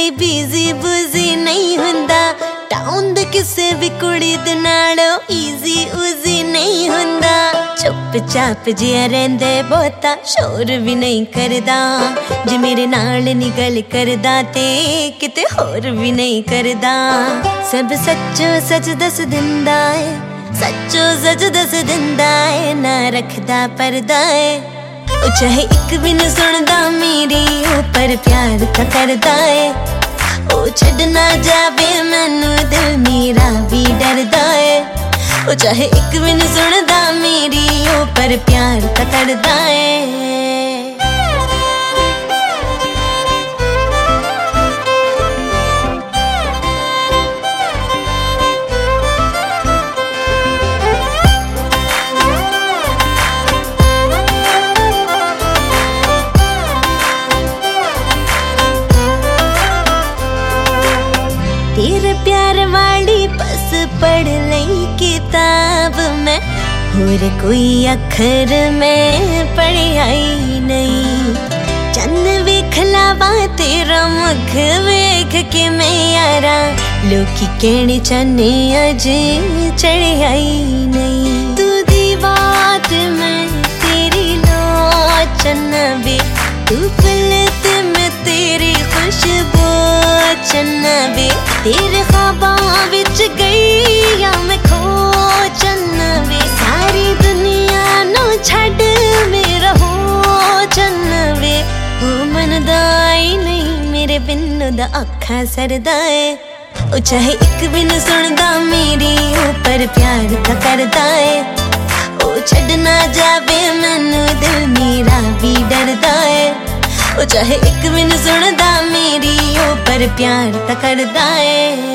कोई बिजी बुजी नहीं हुंदा, टाउन दे किसे भी कुड़ी दे नालों इजी उजी नहीं हुंदा। चुपचाप जिया रहिंदे बहुता शोर भी नहीं करदा, जे मेरे नाल नी गल करदा ते किते होर भी नहीं करदा। सब सच्चो सच दस दिंदा है, सच्चो सच दस दिंदा है, ना रखदा परदा है। ओ चाहे एक भी न सुनदा मेरी ओ पर प्यार तो करदा है। ओ छड़ ना जावे मैनू दिल मेरा भी डरदा है। ओ चाहे एक भी न सुनदा मेरी ओ पर प्यार तो करदा है। तेरे प्यार वाली बस पढ़ लई किताब में, और कोई अखर में पढ़िया ही नहीं। चंद वेख लावा तेरा मुख वेख के मैं यारा, लोकी कहने चने अजे चढ़िया ही नहीं। तू दी बात में तेरी लोचन वे, तू पलत में तेरी खुशबू चन्नवे, तेरे ख्वाबां विच गई या मैं खो चन्नवे। सारी दुनिया नो छड़ मेरा हो चन्नवे, वो मनदा ही नहीं मेरे बिन दा अखा सरदा है। ओ चाहे एक भी न सुनदा मेरी ओ पर प्यार तो करदा है। ओ छड़ ना जावे मैनू दिल मेरा भी डरदा है। ओ चाहे एक भी न सुनदा मेरी ओ पर प्यार तो करदा है।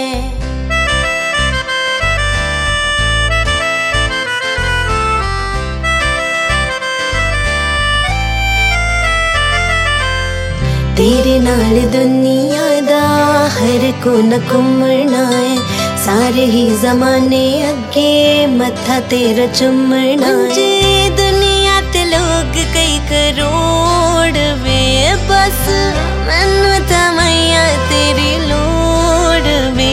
तेरे नाल दुनिया दा हर कोना घूमना है, सारे ही जमाने अगे मत्था तेरा चुमना है। दुनिया ते लोग कई करोड़ वे, बस मैनू तां मैया तेरी लोड़ वे।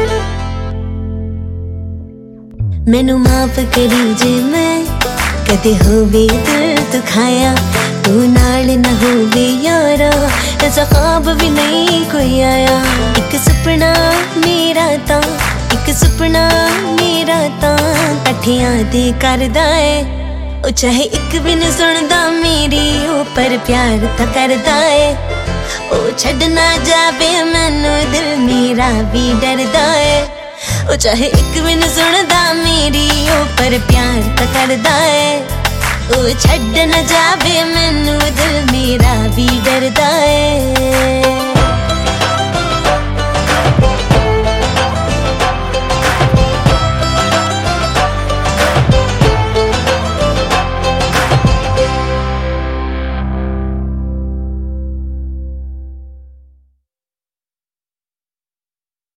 मैनू माफ करी जे मैं कदे होवे दिल दुखाया, तू नाल न होवे यारा ऐसा ख्वाब भी नहीं कोई आया। एक सुपना मेरा ता, एक सुपना मेरा ता कठियां दे करदा है। ओ चाहे एक भी न सुनदा मेरी ओ पर प्यार तो करदा है। ओ छड़ ना जावे मैनू दिल मेरा भी डरदा है। ओ चाहे एक भी न सुनदा मेरी ओ पर प्यार तो करदा है। ओ छड़ न जावे मैनू दिल मेरा भी डरदा है।